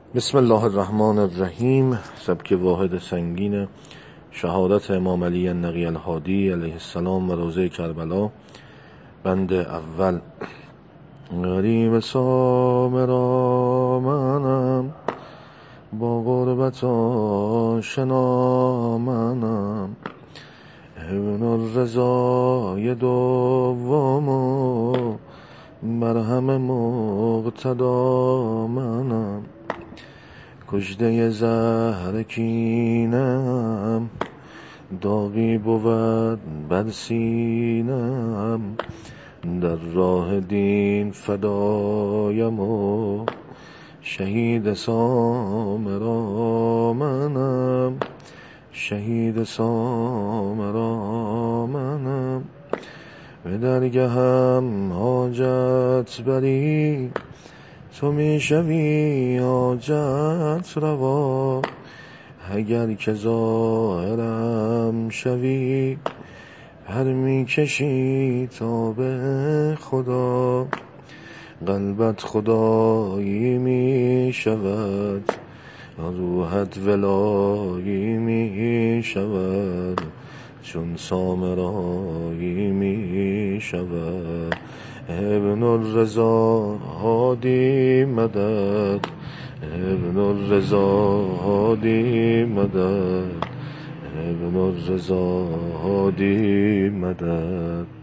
بسم الله الرحمن الرحیم. سبک واحد سنگین شهادت امام علی النقی الهادی علیه السلام و روضه کربلا. بند اول. غریب سامرا منم، با غربت آشنا منم، ابن الرضای دوم و مرهم مقتدا منم، کشته زهر کینم، داغی بود بر سینم، در راه دین فدایم و شهید سامرا منم، شهید سامرا منم. به درگهم حاجت بری، تو می شوی حاجت روا، اگر که ظاهرم شوی پر می کشی تا به خدا. قلبت خدایی می شود، روحت ولایی می شود، چون سامرایی می شود. ابن الرضا هادی مدد، ابن الرضا هادی مدد، ابن الرضا هادی مدد.